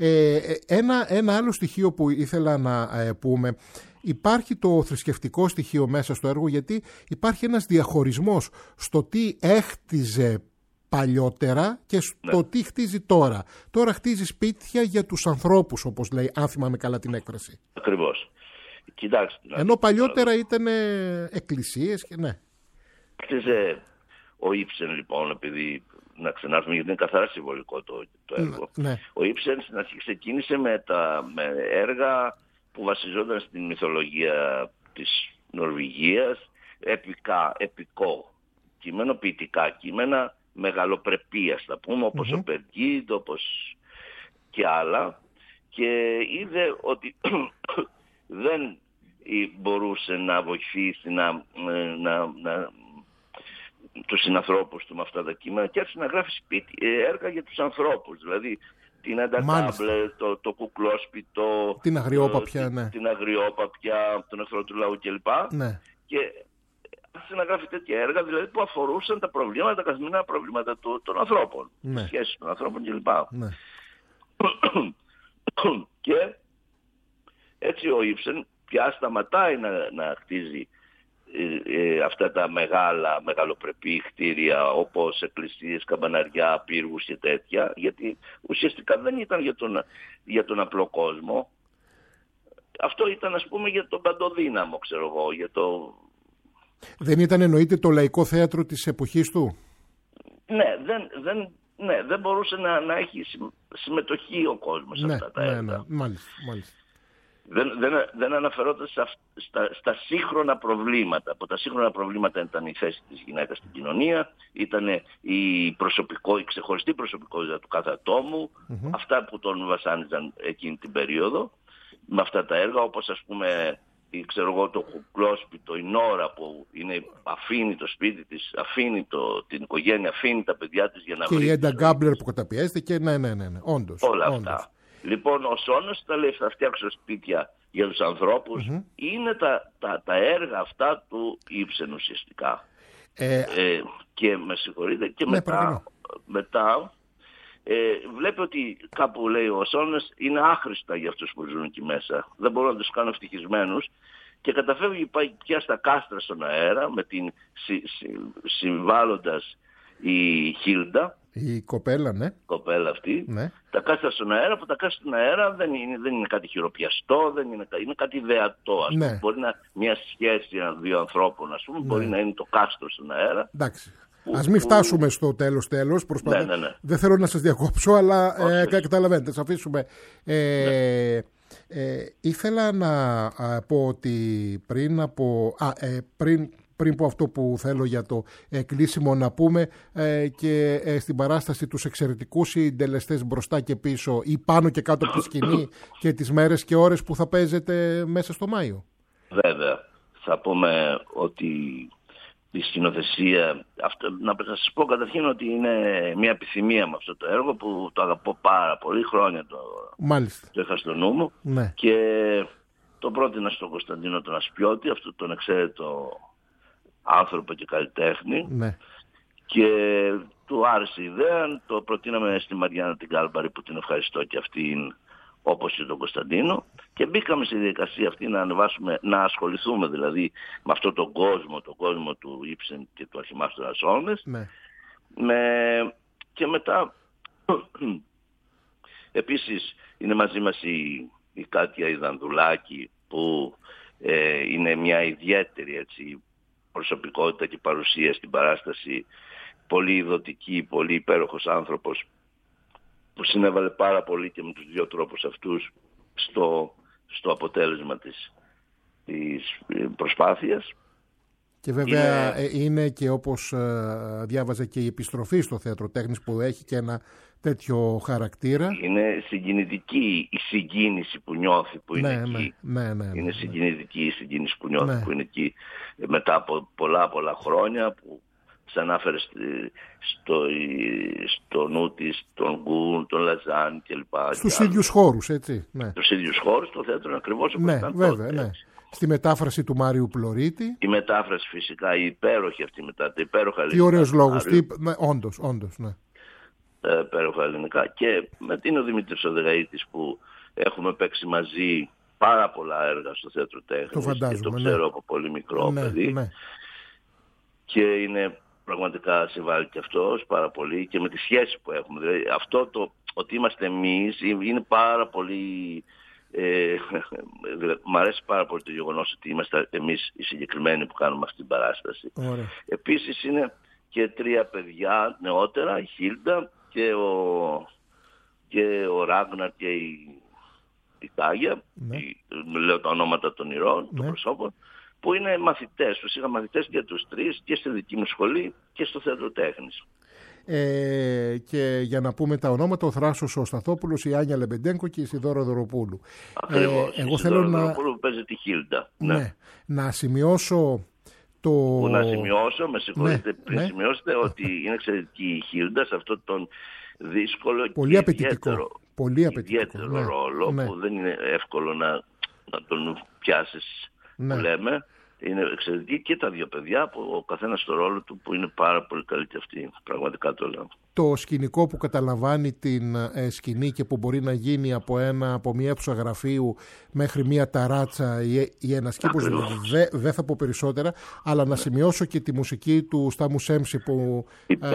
Ένα άλλο στοιχείο που ήθελα να πούμε, υπάρχει το θρησκευτικό στοιχείο μέσα στο έργο, γιατί υπάρχει ένας διαχωρισμός στο τι έχτιζε παλιότερα και στο τι χτίζει τώρα. Τώρα χτίζει σπίτια για τους ανθρώπους, όπως λέει, αν θυμάμαι καλά την έκφραση. Ακριβώς. Κοιτάξτε. Ενώ παλιότερα ήταν εκκλησίες και ναι. Χτίζε ο Ήψεν, λοιπόν, επειδή να ξανάρθουμε, γιατί είναι καθαρά συμβολικό το έργο. Ναι. Ο Ήψεν στην αρχή ξεκίνησε με έργα που βασιζόταν στην μυθολογία της Νορβηγίας, επικό κείμενο, ποιητικά κείμενα, μεγαλοπρεπίας θα πούμε, όπως ο Περγίντ, όπως και άλλα, και είδε ότι δεν μπορούσε να βοηθήσει τους συνανθρώπους του με αυτά τα κείμενα και άρχισε να γράφει έργα για τους ανθρώπους, δηλαδή την Αντακάμπλε, το Κουκλόσπιτο, την Αγριόπαπια, την Αγριόπαπια, τον εχθρό του λαού κλπ. Ναι. Και άρχισε να γράφει τέτοια έργα, δηλαδή, που αφορούσαν τα προβλήματα, τα καθημερινά προβλήματα των ανθρώπων, τις σχέσεις των ανθρώπων κλπ. Ναι. Και έτσι ο Ήψεν πια σταματάει να χτίζει αυτά τα μεγαλοπρεπή κτίρια, όπως εκκλησίες, καμπαναριά, πύργους και τέτοια, γιατί ουσιαστικά δεν ήταν για τον απλό κόσμο. Αυτό ήταν, ας πούμε, για τον παντοδύναμο, ξέρω εγώ, Δεν ήταν, εννοείται, το λαϊκό θέατρο της εποχής του? Ναι, δεν μπορούσε να έχει συμμετοχή ο κόσμος σε αυτά τα έργα. Ναι, μάλιστα. Δεν αναφερόταν στα σύγχρονα προβλήματα. Από τα σύγχρονα προβλήματα ήταν η θέση της γυναίκας στην κοινωνία, ήταν η ξεχωριστή προσωπικότητα του κάθε ατόμου, αυτά που τον βασάνιζαν εκείνη την περίοδο, με αυτά τα έργα, όπως, ας πούμε, το Κουκλόσπιτο, η Νόρα που αφήνει το σπίτι της, αφήνει την οικογένεια, αφήνει τα παιδιά της για να βρει. Και η Έντα Γκάμπλερ που καταπιέζεται και ναι, όντως. Όλα αυτά. Λοιπόν, ο Σόνος τα λέει, θα φτιάξω σπίτια για τους ανθρώπους. Είναι τα έργα αυτά του Ήψεν ουσιαστικά. Και με συγχωρείτε, και μετά βλέπει ότι κάπου, λέει ο Σόνος, είναι άχρηστα για αυτούς που ζουν εκεί μέσα. Δεν μπορούν να τους κάνουν ευτυχισμένους. Και καταφεύγει πια στα κάστρα στον αέρα, με την συμβάλλοντας η Χίλντα. Η κοπέλα, ναι. Κοπέλα αυτή. Ναι. Τα κάστρα στον αέρα, που τα κάστρα στον αέρα δεν είναι κάτι χειροπιαστό, είναι κάτι ιδεατό. Ας πούμε. Μπορεί να μια σχέση δύο ανθρώπων, ας πούμε, μπορεί να είναι το κάστρο στον αέρα. Εντάξει. Ας μην φτάσουμε στο τέλος. Ναι. Δεν θέλω να σας διακόψω, αλλά καταλαβαίνετε, ας αφήσουμε. Ήθελα να πω ότι πριν από αυτό που θέλω για το κλείσιμο, να πούμε και στην παράσταση τους εξαιρετικούς συντελεστές μπροστά και πίσω ή πάνω και κάτω από τη σκηνή και τις μέρες και ώρες που θα παίζετε μέσα στο Μάιο. Βέβαια. Θα πούμε ότι η σκηνοθεσία, να σας πω καταρχήν ότι είναι μια επιθυμία με αυτό το έργο που το αγαπώ πάρα πολύ χρόνια. Μάλιστα. Το είχα στο νου μου. Ναι. Και το πρότεινα στον Κωνσταντίνο τον Ασπιώτη, αυτό τον εξαίρετο άνθρωπο και καλλιτέχνη. Ναι. Και του άρεσε η ιδέα, το προτείναμε στη Μαριάννα την Κάλμπαρη, που την ευχαριστώ και αυτήν, όπως και τον Κωνσταντίνο, και μπήκαμε στη διαδικασία αυτή να ασχοληθούμε δηλαδή με αυτόν τον κόσμο του Ibsen και του Αρχιμάστορα Σόλμες. Ναι. Και μετά επίσης είναι μαζί μας η Κάτια Ιδανδουλάκη, που είναι μια ιδιαίτερη έτσι, προσωπικότητα και παρουσία στην παράσταση, πολύ ειδωτική, πολύ υπέροχος άνθρωπος, που συνέβαλε πάρα πολύ και με τους δύο τρόπους αυτούς στο αποτέλεσμα της προσπάθειας. Και βέβαια είναι και όπως διάβαζε και η επιστροφή στο Θέατρο Τέχνης, που έχει και ένα τέτοιο χαρακτήρα. Είναι συγκινητική η συγκίνηση που νιώθει που είναι εκεί. Ναι. Είναι συγκινητική η συγκίνηση που νιώθει που είναι εκεί, μετά από πολλά χρόνια, που ξανάφερε στο νου της τον Γκουν, τον Λαζάν κλπ. Στους ίδιους χώρους, έτσι. Ναι. Στους ίδιους χώρους, το θέατρο είναι ακριβώς όπως ήταν βέβαια, τότε. Ναι. Στη μετάφραση του Μάριου Πλωρίτη. Η μετάφραση φυσικά, η υπέροχη αυτή μετά, τα υπέροχα ελληνικά. Τι ωραίος λόγος, όντως, ναι. Υπέροχα ελληνικά. Και με την ο Δημήτρης Οδεγαΐτης, που έχουμε παίξει μαζί πάρα πολλά έργα στο Θέατρο Τέχνης. Το φαντάζομαι, και το ξέρω από πολύ μικρό παιδί. Ναι. Και είναι πραγματικά συμβάλλει και αυτός πάρα πολύ, και με τη σχέση που έχουμε. Δηλαδή αυτό ότι είμαστε εμείς είναι πάρα πολύ... Μ' αρέσει πάρα πολύ το γεγονός ότι είμαστε εμείς οι συγκεκριμένοι που κάνουμε αυτή την παράσταση. Ωραία. Επίσης είναι και 3 παιδιά νεότερα, η Χίλντα και ο Ράγναρ και η Τάγια, λέω τα ονόματα των ηρώων, των προσώπων, που είναι μαθητές. Τους είχα μαθητές και τους 3 και στη δική μου σχολή και στο Θέατρο Τέχνης. Και για να πούμε τα ονόματα, ο Θράσος ο Σταθόπουλος, η Άνια Λεμπεντένκο και η Σιδώρα Δωροπούλου. Ακριβώς, εγώ η θέλω Δωροπούλου που παίζει τη Χίλντα. Να σημειώσω να σημειώσω, με συγχωρείτε, πριν σημειώσετε ότι είναι εξαιρετική η Χίλντα σε αυτόν τον δύσκολο πολύ και ιδιαίτερο ρόλο, που δεν είναι εύκολο να τον πιάσεις, που λέμε. Είναι εξαιρετική, και τα δύο παιδιά, που ο καθένας στο ρόλο του, που είναι πάρα πολύ καλή και αυτή. Πραγματικά το λέω. Το σκηνικό που καταλαμβάνει την σκηνή και που μπορεί να γίνει από μια αίθουσα γραφείου μέχρι μια ταράτσα ή ένας κήπος, δεν θα πω περισσότερα, αλλά να σημειώσω και τη μουσική του Στάμου Σέμψη, που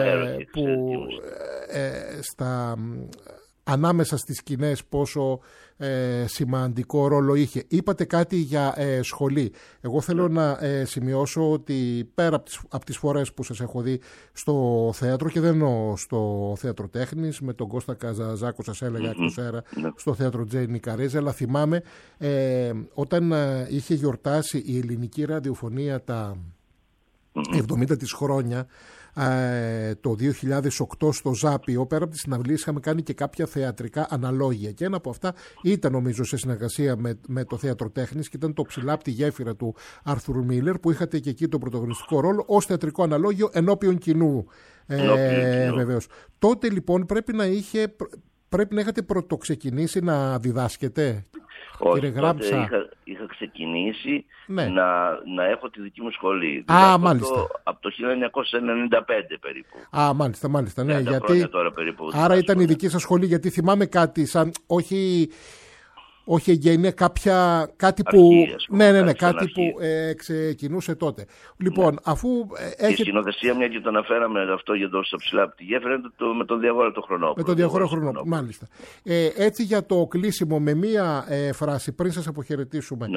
ανάμεσα στις σκηνές πόσο σημαντικό ρόλο είχε. Είπατε κάτι για σχολή. Εγώ θέλω να σημειώσω ότι πέρα από τις φορές που σας έχω δει στο θέατρο, και δεν εννοώ στο Θέατρο Τέχνης, με τον Κώστα Καζαζάκο σας έλεγα εκτός αέρα, στο Θέατρο Τζέινι Καρέζη, αλλά θυμάμαι όταν είχε γιορτάσει η ελληνική ραδιοφωνία τα 70 της χρόνια, το 2008 στο Ζάπιο, πέρα από τις συναυλίες είχαμε κάνει και κάποια θεατρικά αναλόγια, και ένα από αυτά ήταν νομίζω σε συνεργασία με το Θέατρο Τέχνης, και ήταν το Ψηλά από τη γέφυρα του Άρθουρ Μίλλερ, που είχατε και εκεί τον πρωταγωνιστικό ρόλο ως θεατρικό αναλόγιο ενώπιον κοινού. Βεβαίως. Τότε λοιπόν πρέπει να είχατε πρωτοξεκινήσει να διδάσκετε. Όχι, τότε είχα ξεκινήσει να έχω τη δική μου σχολή. Μάλιστα. Από το 1995 περίπου. Μάλιστα. Ναι, γιατί τώρα περίπου. Άρα ήταν η δική σας σχολή, γιατί θυμάμαι κάτι σαν, όχι εγγένεια, κάτι που. Κάτι που ξεκινούσε τότε. Λοιπόν, αφού έχετε. Η σκηνοθεσία, μια και το αναφέραμε αυτό για το Ψηλά από τη γέφυρα, με τον Διαγόρα το Χρονόπουλο. Με τον Διαγόρα Χρονόπουλο, μάλιστα. Έτσι, για το κλείσιμο, με μία φράση, πριν σας αποχαιρετήσουμε.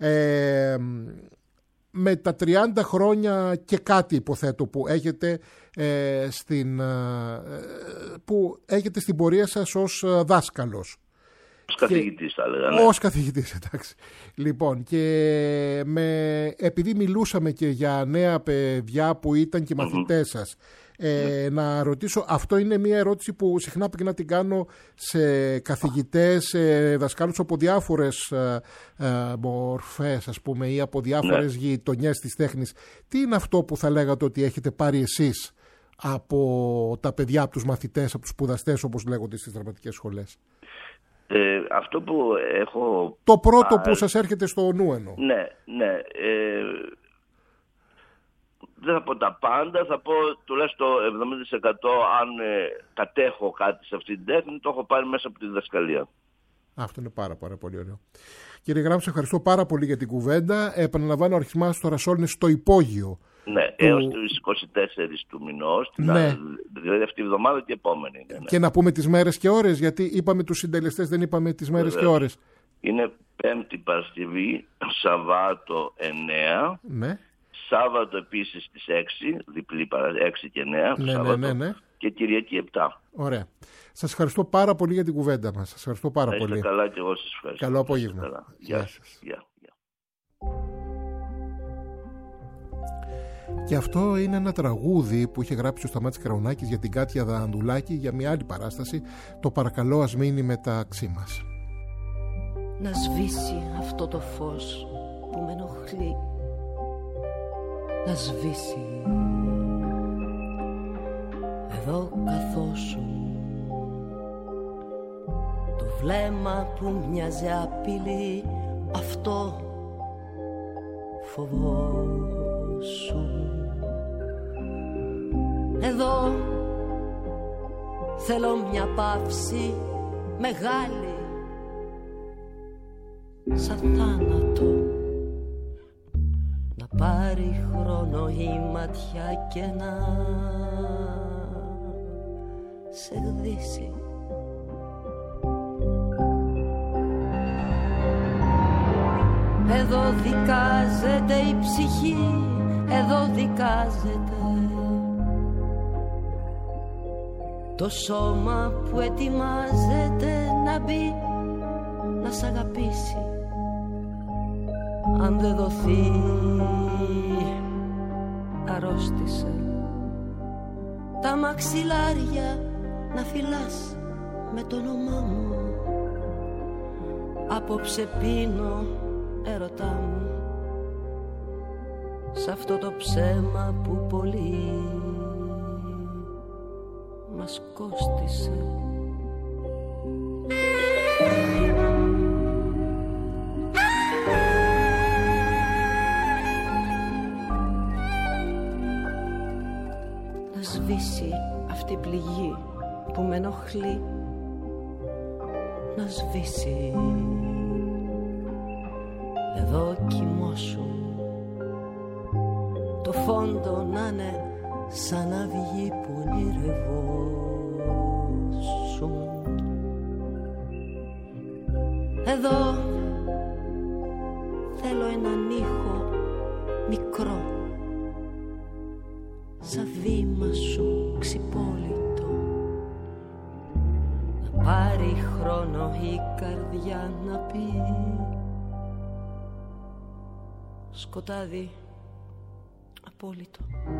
Με τα 30 χρόνια και κάτι, υποθέτω, που έχετε στην πορεία σας ως δάσκαλος. Ως καθηγητής, θα έλεγα. Ως καθηγητής, εντάξει. Λοιπόν, και επειδή μιλούσαμε και για νέα παιδιά που ήταν και μαθητές σας, να ρωτήσω, αυτό είναι μια ερώτηση που συχνά πρέπει να την κάνω σε καθηγητές, δασκάλους από διάφορες μορφές, ας πούμε, ή από διάφορες γειτονιές της τέχνης. Τι είναι αυτό που θα λέγατε ότι έχετε πάρει εσείς από τα παιδιά, από τους μαθητές, από τους σπουδαστές, όπως λέγονται στις δραματικές σχολές? Αυτό που έχω... Το πρώτο που σας έρχεται στο νου εννοώ. Ναι. δεν θα πω τα πάντα, θα πω τουλάχιστον 70% αν κατέχω κάτι σε αυτή την τέχνη, το έχω πάρει μέσα από τη διδασκαλία. Αυτό είναι πάρα πολύ ωραίο. Κύριε Γράμμου, σε ευχαριστώ πάρα πολύ για την κουβέντα. Επαναλαμβάνω, ο αρχισμάς του Ρασόλ είναι στο υπόγειο. Ναι, έως τις 24 του μηνός, ναι. Δηλαδή αυτή η εβδομάδα και επόμενη. Ναι. Και να πούμε τις μέρες και ώρες, γιατί είπαμε τους συντελεστές, δεν είπαμε τις μέρες και ώρες. Είναι Πέμπτη Παρασκευή, Σαββάτο 9, ναι. Σάββατο επίσης στις 6, διπλή 6 και 9, ναι. Και Κυριακή 7. Ωραία. Σας ευχαριστώ πάρα πολύ για την κουβέντα μας. Σας ευχαριστώ πάρα πολύ. Είστε καλά και εγώ σας ευχαριστώ. Καλό απόγευμα. Γεια σας. Και αυτό είναι ένα τραγούδι που είχε γράψει ο Σταμάτης Καραουνάκης για την Κάτια Δανδουλάκη για μια άλλη παράσταση. Το παρακαλώ ας μείνει μεταξύ μας. Να σβήσει αυτό το φως που με ενοχλεί. Να σβήσει. Εδώ καθόσου το βλέμμα που μοιάζει απειλή, αυτό φοβόσου. Εδώ θέλω μια παύση μεγάλη σαν θάνατο, να πάρει χρόνο η ματιά και να σε γδίσει. Εδώ δικάζεται η ψυχή, εδώ δικάζεται το σώμα που ετοιμάζεται να μπει, να σ' αγαπήσει. Αν δεν δοθεί, αρρώστησε. Τα μαξιλάρια να φυλάς με το όνομά μου. Απόψε πίνω, έρωτά μου, σ' αυτό το ψέμα που πολύ μας κόστισε. Να σβήσει αυτή η πληγή που με ενοχλεί. Να σβήσει. Εδώ κοιμώσου. Το φόντο να είναι σαν αυγή που ονειρευόσουν. Εδώ θέλω έναν ήχο μικρό, σαν βήμα σου ξυπόλυτο, να πάρει χρόνο η καρδιά να πει σκοτάδι απόλυτο.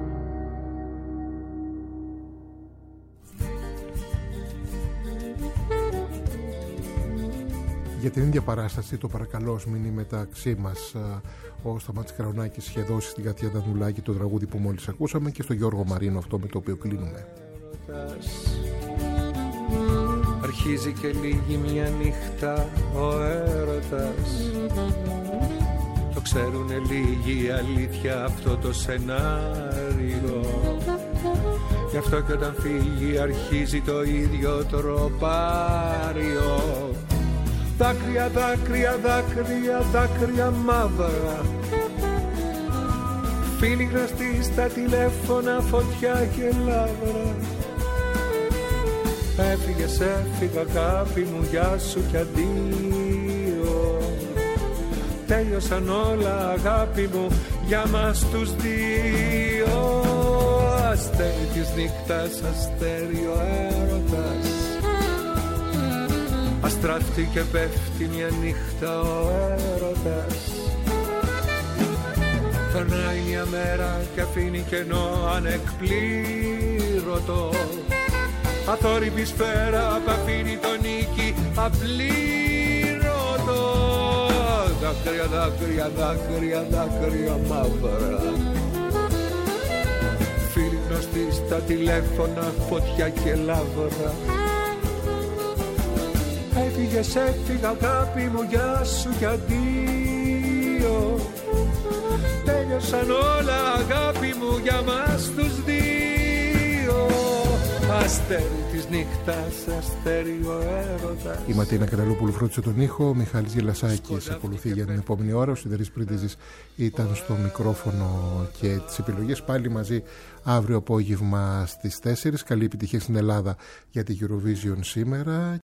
Για την ίδια παράσταση, το παρακαλώ μείνει μεταξύ μας. Ο Σταμάτης Καραουνάκης είχε δώσει στην Κάτια Δανδουλάκη το τραγούδι που μόλις ακούσαμε και στο Γιώργο Μαρίνο αυτό με το οποίο κλείνουμε. Αρχίζει και λίγη μια νύχτα ο έρωτας. Το ξέρουνε λίγοι αλήθεια αυτό το σενάριο. Γι' αυτό και όταν φύγει αρχίζει το ίδιο τροπάριο. Δάκρυα, δάκρυα, δάκρυα, δάκρυα μαύρα. Φίλοι γνωστοί στα τηλέφωνα, φωτιά και λάβρα. Έφυγες, έφυγα αγάπη μου, γεια σου κι αντίο. Τέλειωσαν όλα αγάπη μου για μας τους δύο. Αστέρι της νύχτας, αστέρι ο έρωτας. Αστράφτει και πέφτει μια νύχτα ο έρωτας. Περνάει μια μέρα και αφήνει κενό ανεκπλήρωτο. Αθόρυβη σφαίρα που αφήνει το νίκη απλήρωτο. Δάκρυα, δάκρυα, δάκρυα, δάκρυα μαύρα. Φίλοι γνωστοί στα τηλέφωνα, φωτιά και λάβρα. Έφυγες, έφυγα αγάπη μου, γεια σου κι αντίο. Τέλειωσαν σαν όλα αγάπη μου για μας τους δύο. Αστέρι της νύχτας, αστέρι ο έρωτας. Η Ματίνα Κανελόπουλου φρόντισε τον ήχο, ο Μιχάλης Γελασάκης ακολουθεί για την επόμενη ώρα. Ο Σιδερής Πρίντεζης ήταν στο μικρόφωνο και τις επιλογές, πάλι μαζί αύριο απόγευμα στις 4. Καλή επιτυχία στην Ελλάδα για τη Eurovision σήμερα.